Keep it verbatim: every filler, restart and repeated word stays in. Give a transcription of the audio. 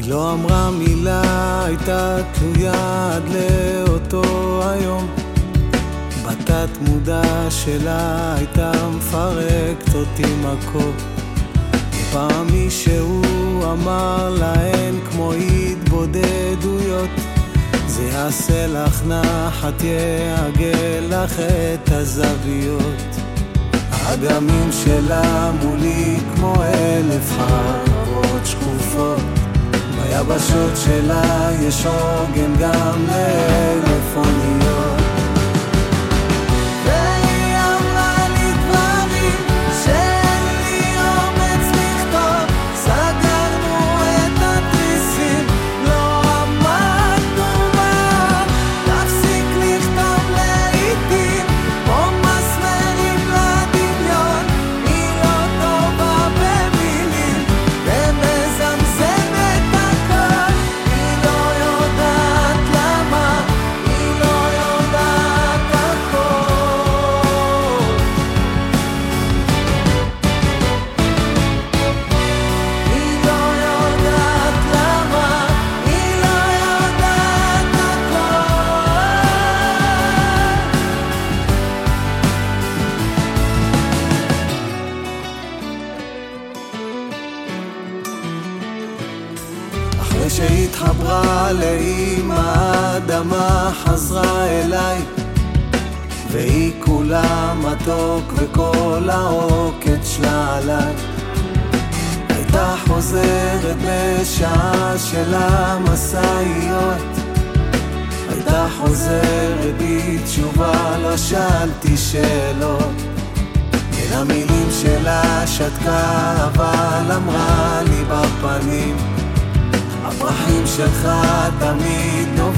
היא לא אמרה מילה, הייתה תלויה עד לאותו היום. בתת מודע שלה הייתה מפרקת אותי מכות. פעם מישהו אמר להן כמו התבודדויות, זה יעשה לך נחת, יעגל לך את הזוויות. האגמים שלה מולי כמו אלף חרבות שקופות, ביבשות שלה יש עוגן גם לאלף אוניות. והיא אמרה לי דברים שאין לי אומץ לכתוב, סגרנו את התריסים, לא עמדנו בה, תפסיק לכתוב לעיתים כמו מסמרים לדמיון. היא לא טובה במילים ומזמזמת הכל, היא לא יודעת למה, היא לא יודעת הכל. היא לא יודעת למה, היא לא יודעת הכל. אחרי שהתחברה לאמא, האדמה חזרה אליי, והיא כולה מתוק וכל העוקץ שלה עליי. הייתה חוזרת בשעה של המשאיות, הייתה חוזרת בתשובה, לא שאלתי שאלות. בין המילים שלה שתקה, אבל אמרה לי בפנים, הפרחים שלך תמיד נובעים